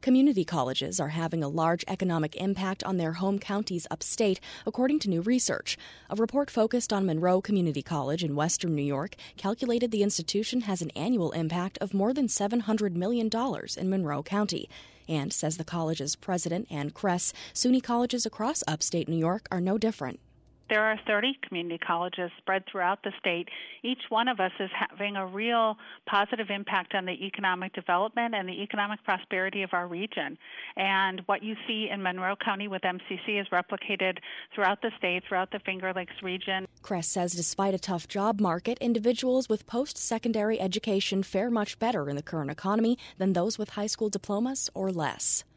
Community colleges are having a large economic impact on their home counties upstate, according to new research. A report focused on Monroe Community College in western New York calculated the institution has an annual impact of more than $700 million in Monroe County. And, says the college's president, Ann Kress, SUNY colleges across upstate New York are no different. There are 30 community colleges spread throughout the state. Each one of us is having a real positive impact on the economic development and the economic prosperity of our region. And what you see in Monroe County with MCC is replicated throughout the state, throughout the Finger Lakes region. Kress says despite a tough job market, individuals with post-secondary education fare much better in the current economy than those with high school diplomas or less.